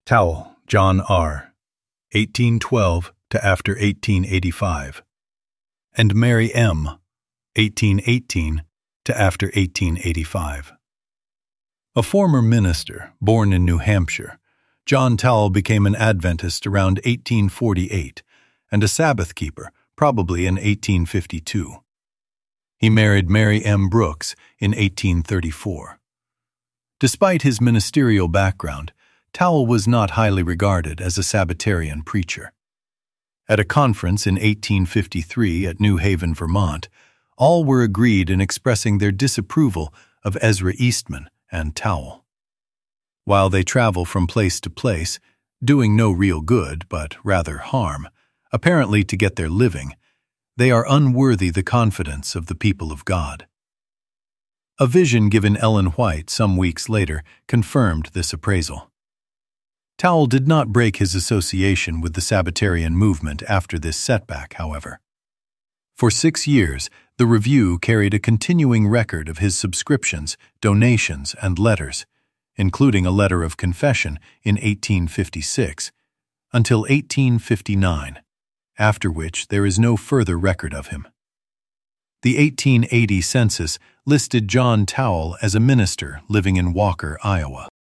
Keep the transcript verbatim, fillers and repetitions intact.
Towle, John R., eighteen twelve to after eighteen eighty-five, and Mary M., eighteen eighteen to after eighteen eighty-five. A former minister, born in New Hampshire, John Towle became an Adventist around eighteen forty-eight and a Sabbath keeper probably in eighteen fifty-two. He married Mary M. Brooks in eighteen thirty-four. Despite his ministerial background, Towle was not highly regarded as a Sabbatarian preacher. At a conference in eighteen fifty-three at New Haven, Vermont, all were agreed in expressing their disapproval of Ezra Eastman and Towle. While they travel from place to place, doing no real good but rather harm, apparently to get their living, they are unworthy the confidence of the people of God. A vision given Ellen White some weeks later confirmed this appraisal. Towle did not break his association with the Sabbatarian movement after this setback, however. For six years, the Review carried a continuing record of his subscriptions, donations, and letters, including a letter of confession in eighteen fifty-six, until eighteen fifty-nine, after which there is no further record of him. The eighteen eighty census listed John Towle as a minister living in Walker, Iowa.